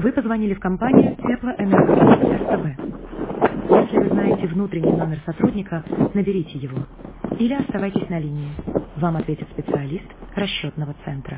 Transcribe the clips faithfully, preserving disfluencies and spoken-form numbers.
Вы позвонили в компанию Теплоэнергосеть СТБ. Если вы знаете внутренний номер сотрудника, наберите его. Или оставайтесь на линии. Вам ответит специалист расчетного центра.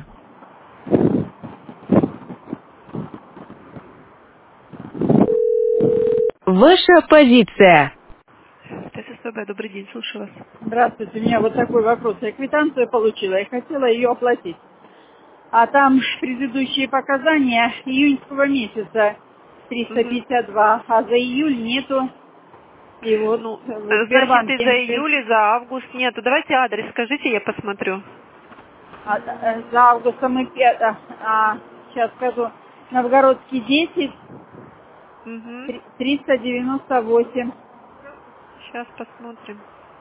Ваша позиция. ТССБ, добрый день, слушаю вас. Здравствуйте, у меня вот такой вопрос. Я квитанцию получила, я хотела ее оплатить. А там предыдущие показания июньского месяца триста Мгм. пятьдесят два, а за июль нету. И вот Ну, в э, значит, и за Сбербанке июль, и за август нету. Давайте адрес скажите, я посмотрю. а, э, за августом мы пя- а, а, сейчас скажу, Новгородский десять, Угу. три- триста девяносто восемь. Сейчас посмотрим.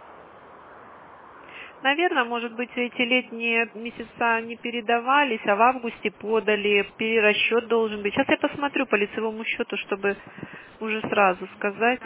Наверное, может быть, эти летние месяца не передавались, а в августе подали. Перерасчет должен быть. Сейчас я посмотрю по лицевому счету, чтобы уже сразу сказать.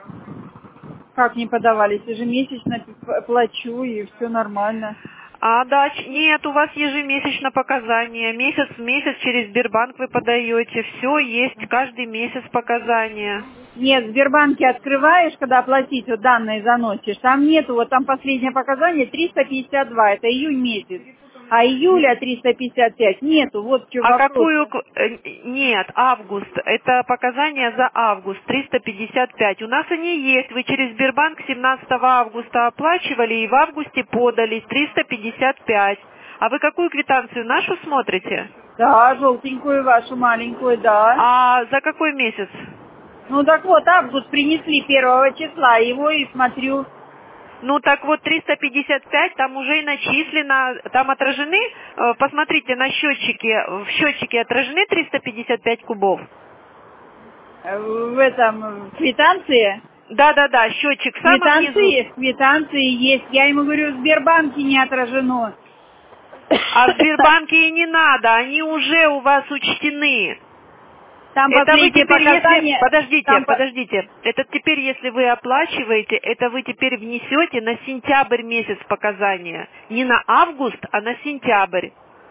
Как не подавались? Ежемесячно п- плачу, и все нормально. А, да, ч- нет, у вас ежемесячно показания. Месяц в месяц через Сбербанк вы подаете. Все есть, каждый месяц показания. Нет, в Сбербанке открываешь, когда оплатить, вот данные заносишь, там нету, вот там последнее показание триста пятьдесят два, это июнь месяц. А июля триста пятьдесят пять нету, вот в чем А вопрос. какую... к- э, Нет, август. Это показания за август, триста пятьдесят пять. У нас они есть. Вы через Сбербанк семнадцатого августа оплачивали и в августе подали триста пятьдесят пять. А вы какую квитанцию нашу смотрите? Да, желтенькую вашу маленькую, да. А за какой месяц? Ну так вот, август принесли первого числа, его и смотрю. Ну так вот, триста пятьдесят пять там уже и начислено, там отражены, э, посмотрите на счетчике, в счетчике отражены триста пятьдесят пять кубов. э, В этом, в квитанции, Да-да-да, счетчик в самом низу. квитанции, квитанции есть, я ему говорю, в Сбербанке не отражено. А в Сбербанке и не надо, они уже у вас учтены. Там Это вы последние теперь, если... показания, Подождите, там по- подождите. Это теперь, если вы оплачиваете, это вы теперь внесете на сентябрь месяц показания. Не на август, а на сентябрь.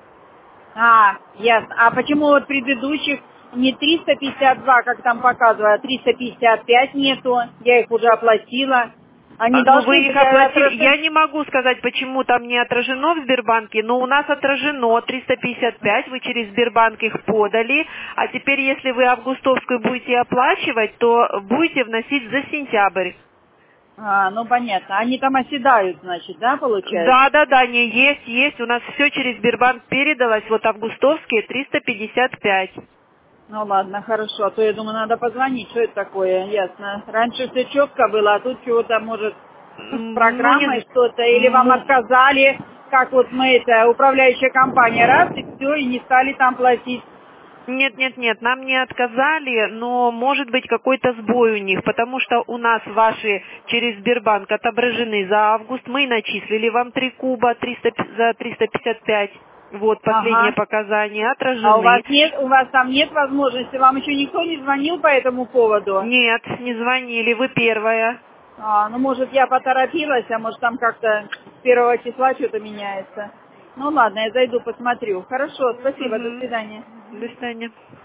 А, ясно. А почему вот предыдущих не триста пятьдесят два, как там показывают, а триста пятьдесят пять нету? Я их уже оплатила. Они А, Ну, должны вы их быть э, оплатили. Я отражены. не могу сказать, почему там не отражено в Сбербанке, но у нас отражено триста пятьдесят пять, вы через Сбербанк их подали, а теперь, если вы августовскую будете оплачивать, то будете вносить за сентябрь. А, ну понятно. Они там оседают, значит, да, получается? Да, да, да, не есть, есть. У нас все через Сбербанк передалось. Вот августовские триста пятьдесят пять. Ну ладно, хорошо. А то я думаю, надо позвонить, что это такое, ясно. Раньше все четко было, а тут чего-то, может, с М, Ну, не... программой з- что-то, или вам му- отказали, как вот мы, это, управляющая компания, раз, и все, и не стали там платить. Нет, нет, нет, нам не отказали, но может быть какой-то сбой у них, потому что у нас ваши через Сбербанк отображены за август. Мы начислили вам три куба триста пи- за триста пятьдесят пять. Вот последние Ага. показания А у вас отражены. нет, у вас там нет возможности, вам еще никто не звонил по этому поводу? Нет, не звонили, вы первая. А, ну, может, я поторопилась, а может, там как-то с первого числа что-то меняется. Ну, ладно, я зайду, посмотрю. Хорошо, спасибо, до Угу. свидания. До свидания.